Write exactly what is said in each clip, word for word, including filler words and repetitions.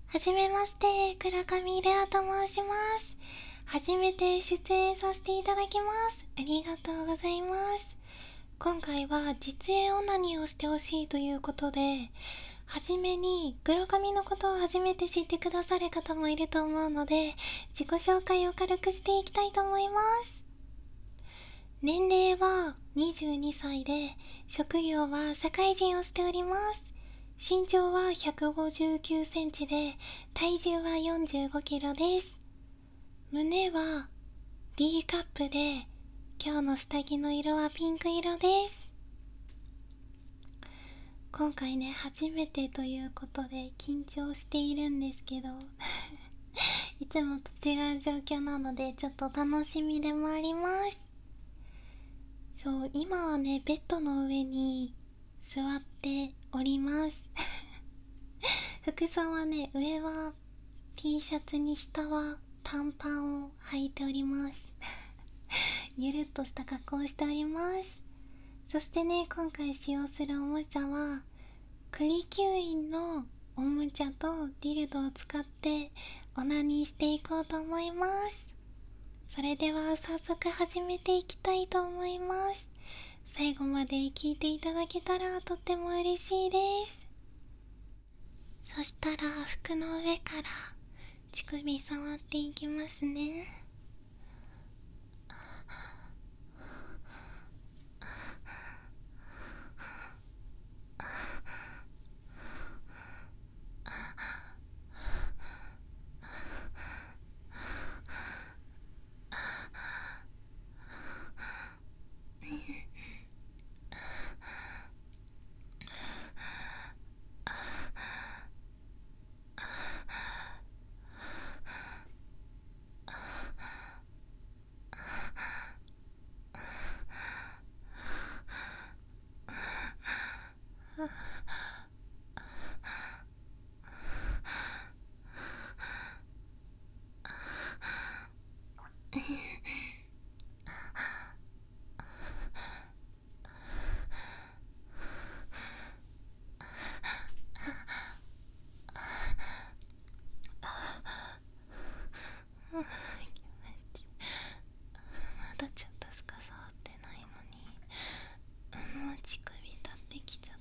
はじめまして、倉上レアと申します。初めて出演させていただきます。ありがとうございます。今回は実演オナニーをしてほしいということで、はじめに黒髪のことを初めて知ってくださる方もいると思うので、自己紹介を軽くしていきたいと思います。年齢はにじゅうにさいで、職業は社会人をしております。身長はひゃくごじゅうきゅうセンチで、体重はよんじゅうごキロです。胸は D カップで、今日の下着の色はピンク色です。今回ね、初めてということで緊張しているんですけどいつもと違う状況なのでちょっと楽しみでもあります。そう、今はね、ベッドの上に座っております服装はね、上は T シャツに下は短パンを履いておりますゆるっとした格好をしております。そしてね、今回使用するおもちゃは栗吸引のおもちゃとディルドを使ってオナニーしていこうと思います。それでは早速始めていきたいと思います。最後まで聞いていただけたらとっても嬉しいです。そしたら服の上から乳首触っていきますね。まだちょっとしか触ってないのに、もう乳首立ってきちゃった。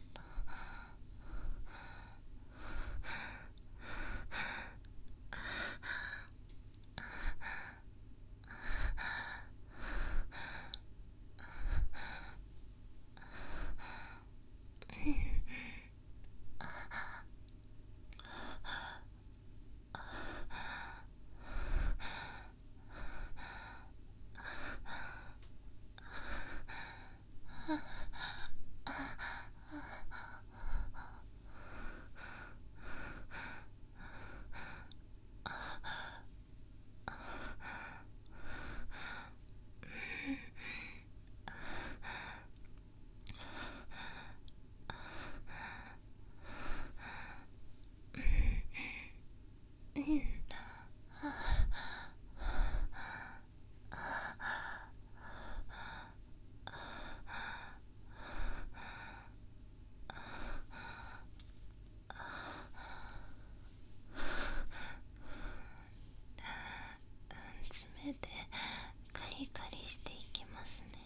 爪でカリカリしていきますね。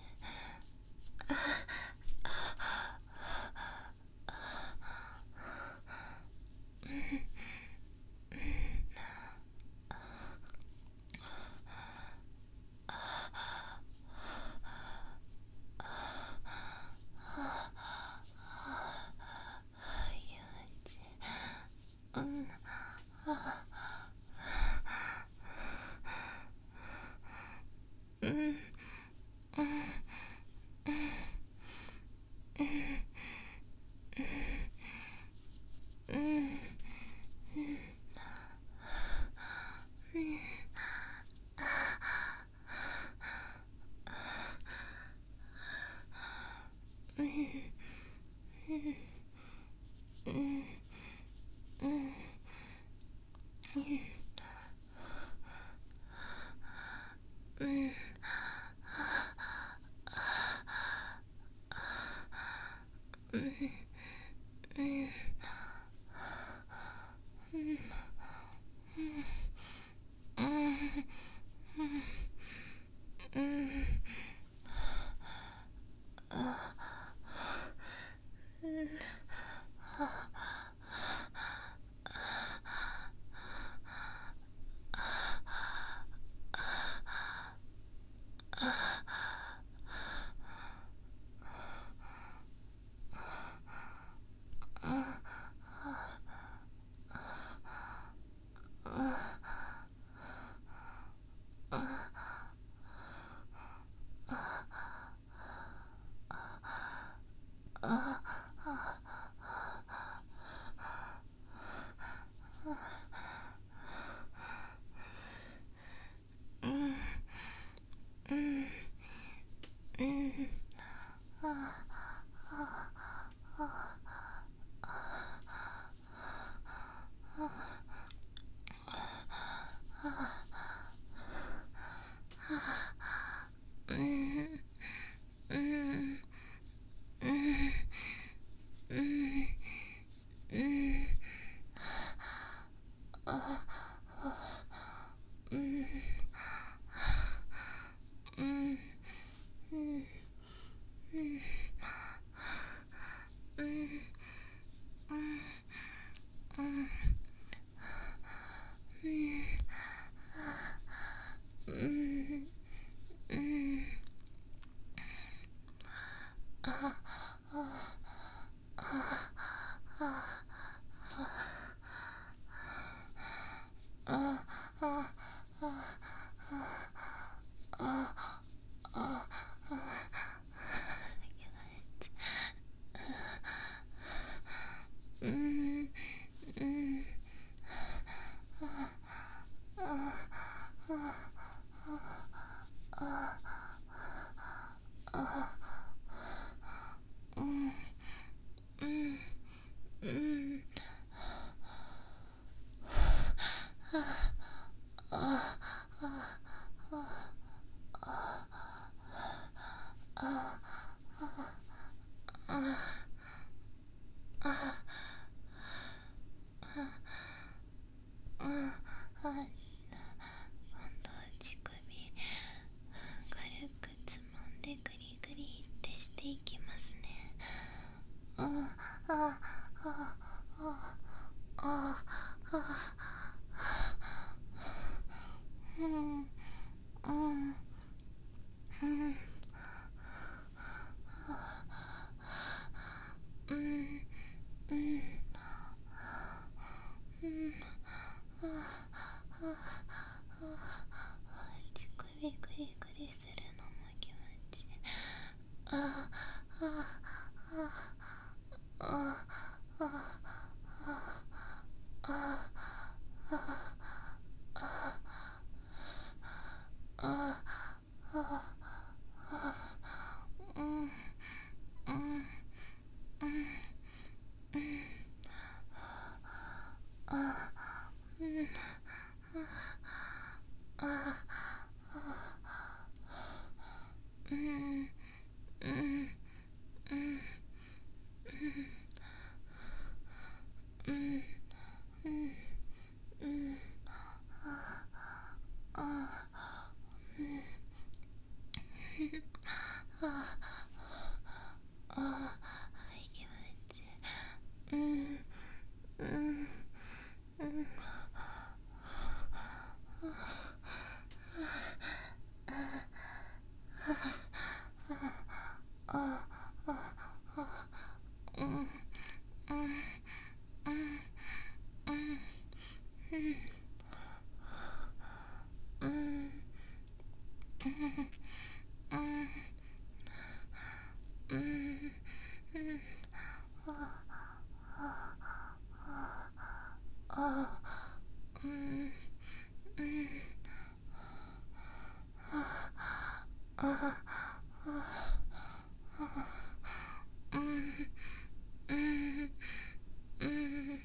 うん、うん、うん、うん、うん、うん、うん、うん、うん、 うん、あ、今度は乳首軽くつまんでグリグリってしていきますね。うん、ああああああうんうんうんうんうんうん乳首グリグリするのも気持ちいい。ああああああああうんうんあうんあうんうんうんうんうんうんあああ気持ちいい。うんうんうんああうんうんうんうんうんあうんうんあうんうんうん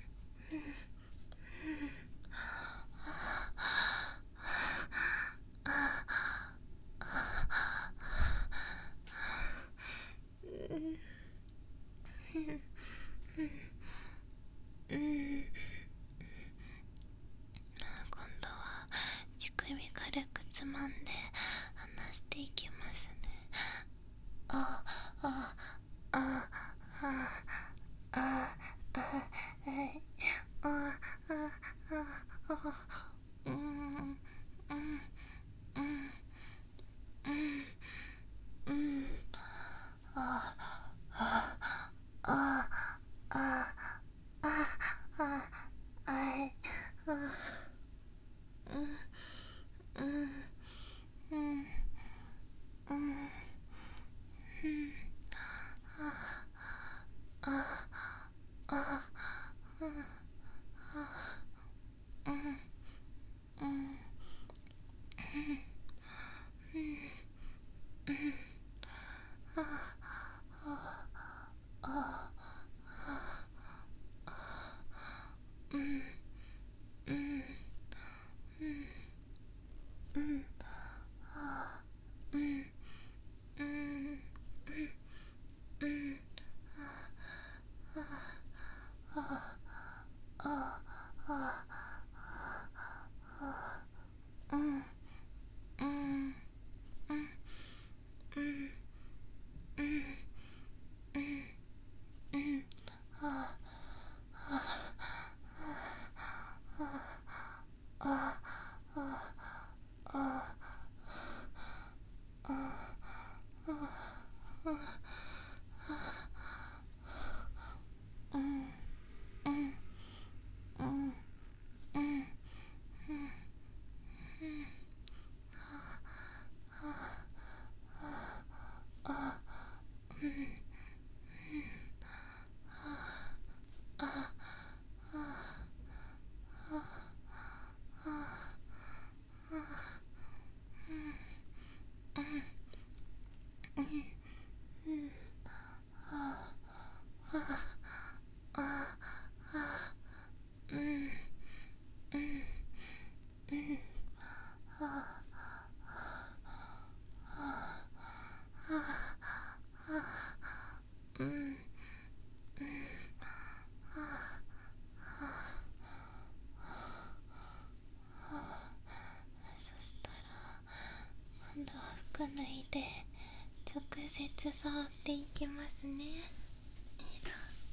抜いて直接触っていきますね。よいしょ。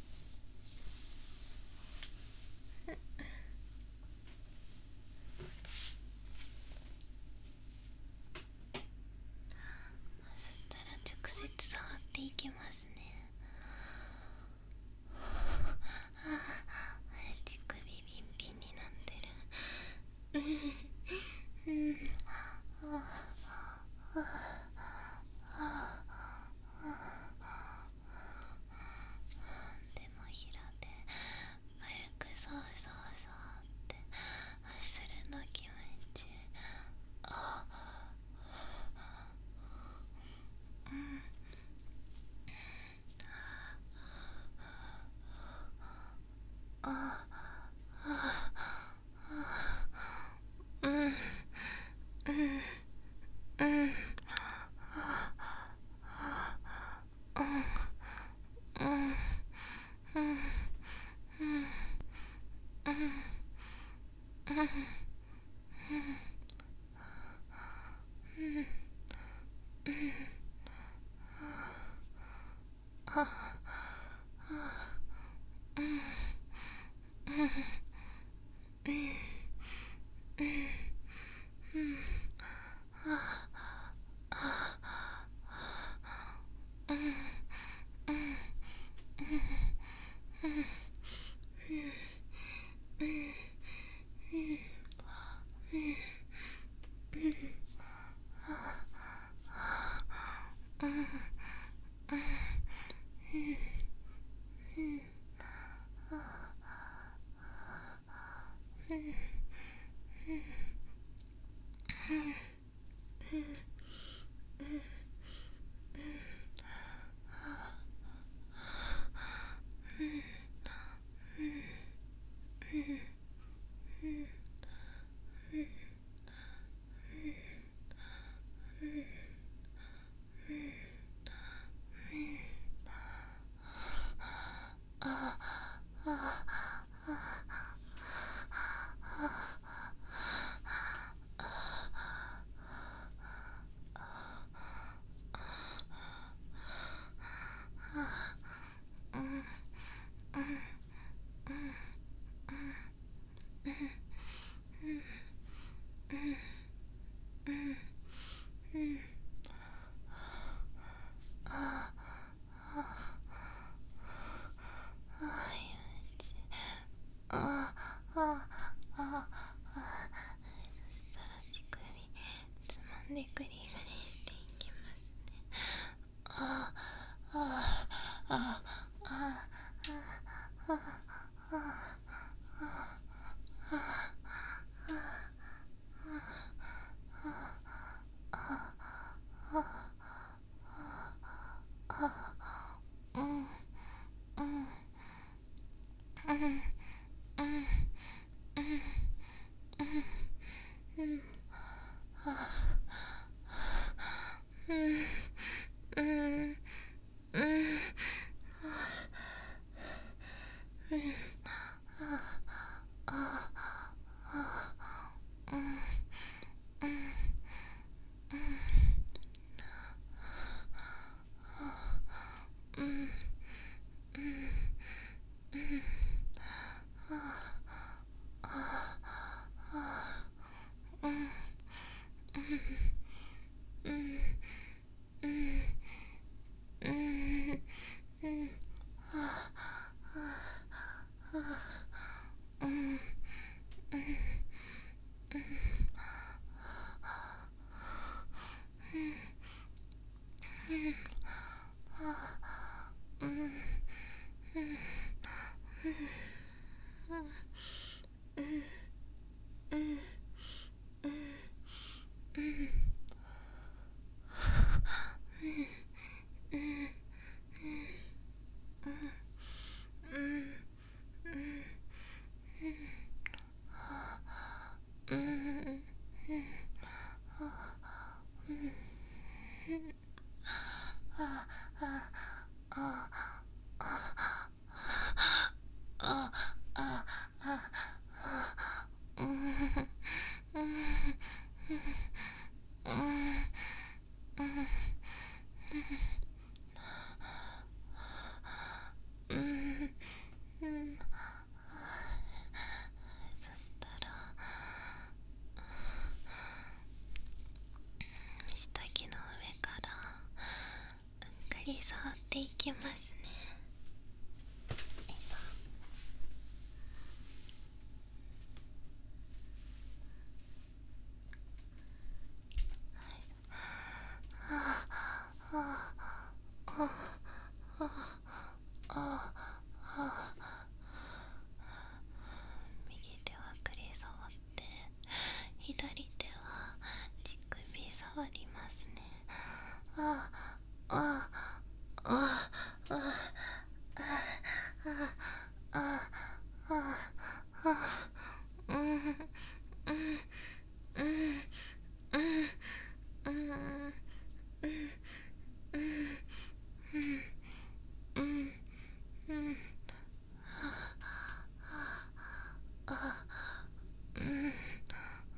そしたら直接触っていきますね。ああ、乳首ビンビンになってる。うんうん。あああああ、手のひらで軽くそうそうそうってするの気持ちいい。あうん。ああうんうんうんうんうんうんあああああ、乳首つまんでグリグリしていきますね。ああああああああうんうんうんうんうん。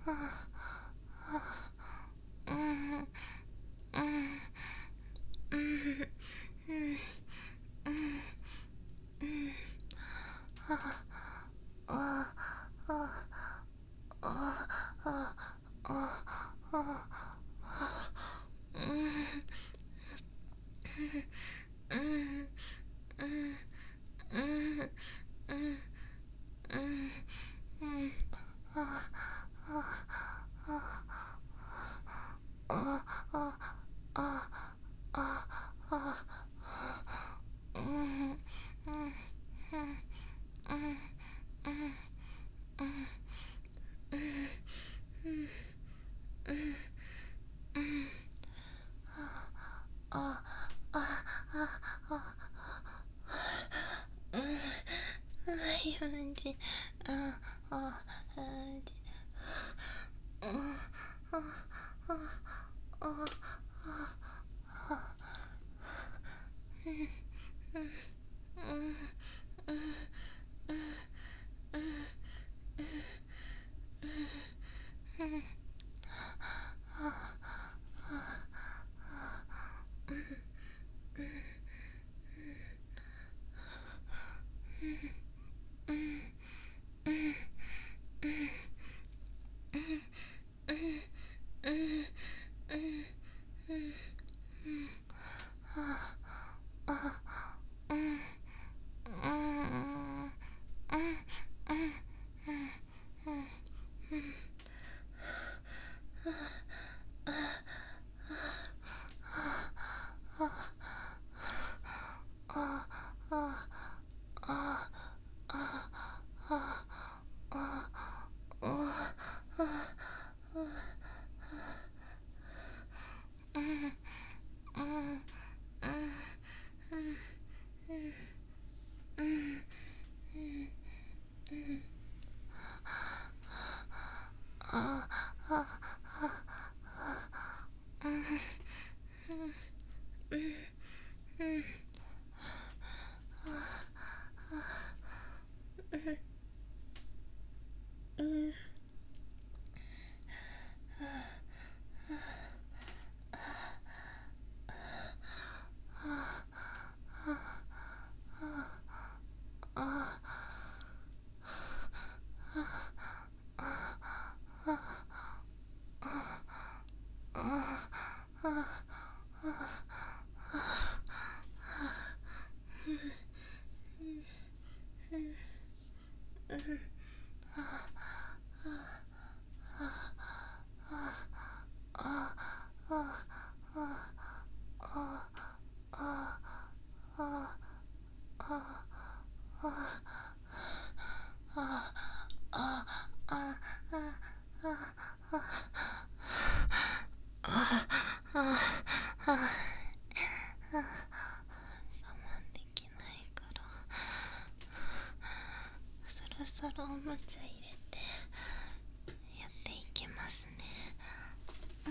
そろおもちゃ入れてやっていきますね。うん、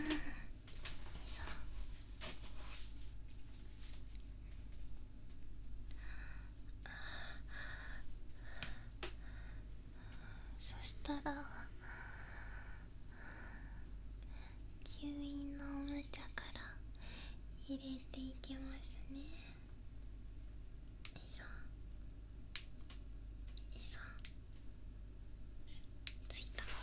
そしたら吸引のおもちゃから入れていきますね。ついた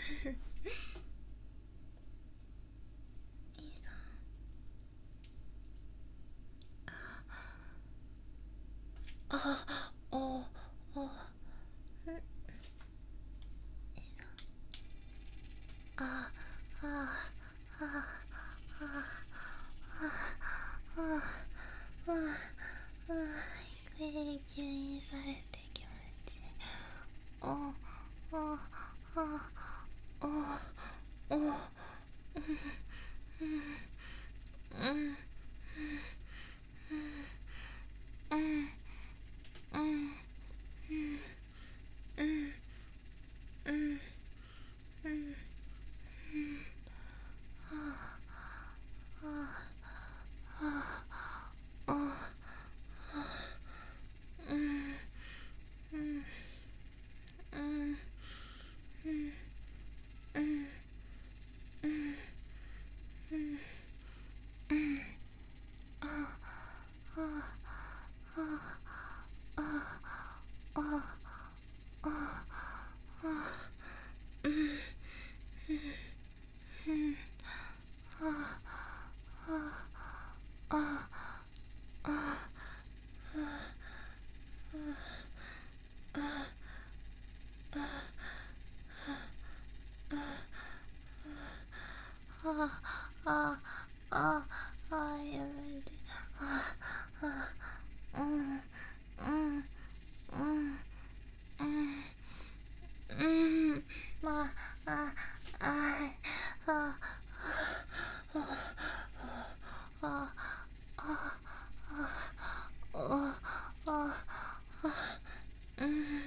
ああ、おおああああああ吸引されて気持ちいい。おおおおおうんうんうんうんうんうんうんうんあああやめてああうんうんうんうんうんまあああああああうん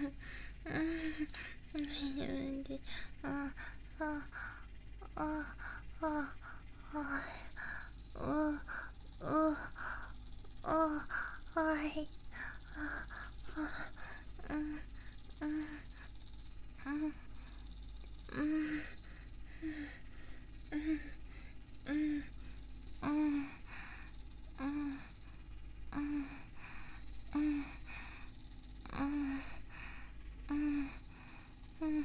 うんうんであああああううあはいうんうんうんうんうんうんうんうんうんうんうんうん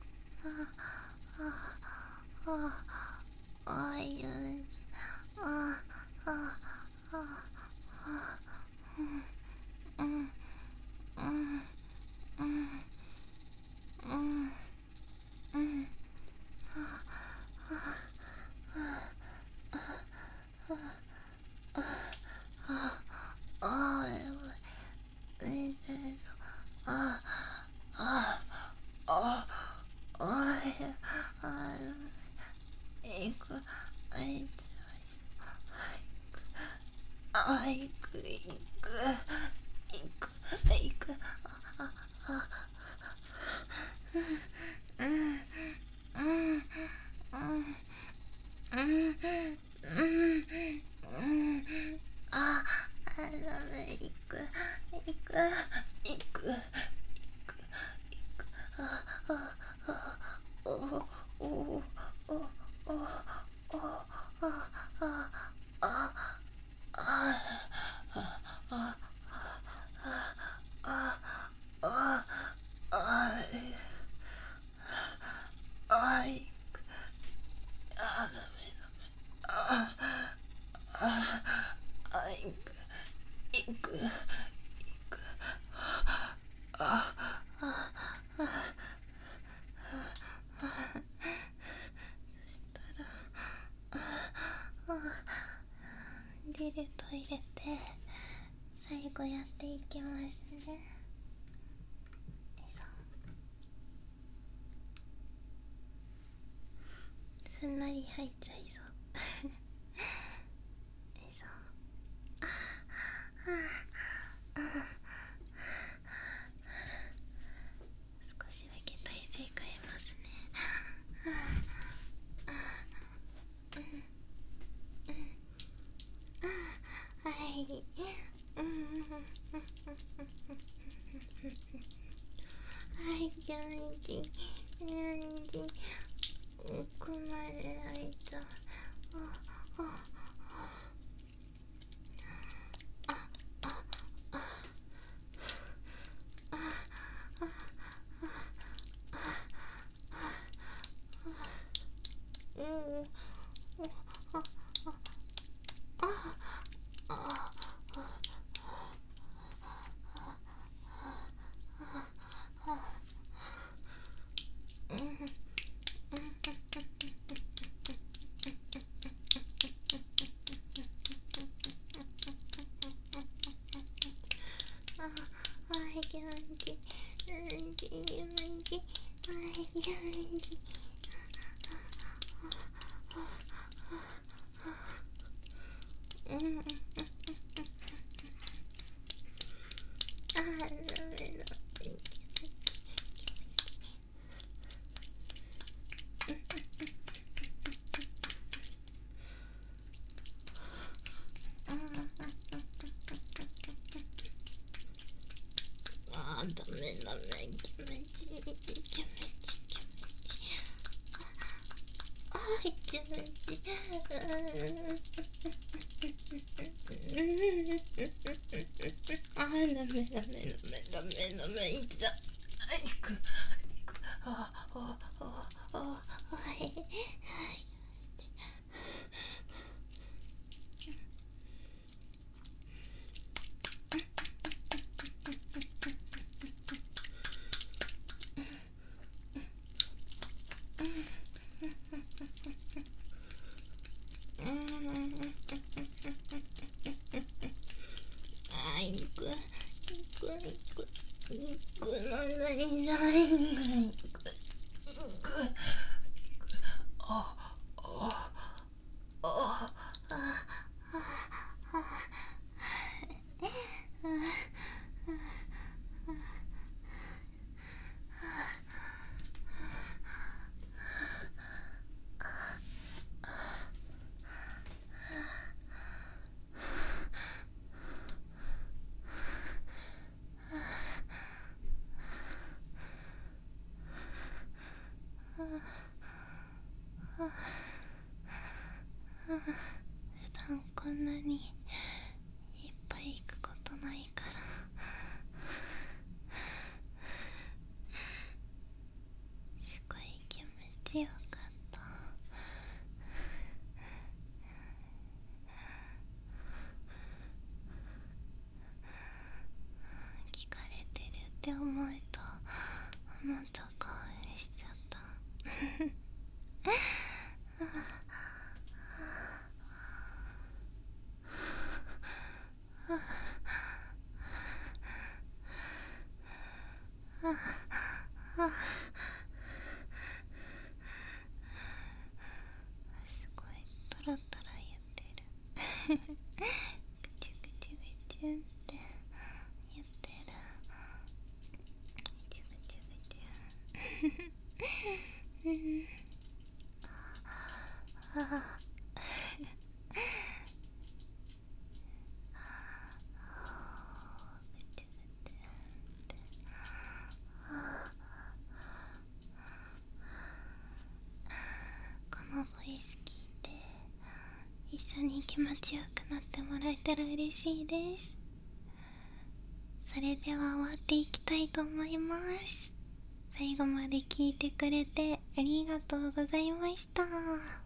ああああいうああああうんうんうんうんうんうんああええあああああいくあいつあいくいくいくいくああうんうんうんうんうんうんああダメいくいくいくいくあああおおおおおおああああああああいあダメあああいくいくいくああリルト入れて最後やっていきますね。すんなり入っちゃいそう少しだけ体勢変えますね。はいはいじゃあいち奥まで開いたああうんはいじゃあいちうんじうんじはいじゃあいちうんあダメだあーダメダメキメチキメチキメチあーキメチあーダメダメダメダメダメいっちゃいくいくああああはいいんじゃないんぐらい。 ああああ普段こんなにいっぱい行くことないから、すごい気持ちよかった。聞かれてるって思うともっと興奮しちゃった。すごいトロトロ言ってる。ぐちゅぐちゅぐちゅって言ってる。ぐちゅぐちゅぐちゅ。うん。ああ。このボイス聞いて一緒に気持ちよくなってもらえたら嬉しいです。それでは終わっていきたいと思います。最後まで聞いてくれてありがとうございました。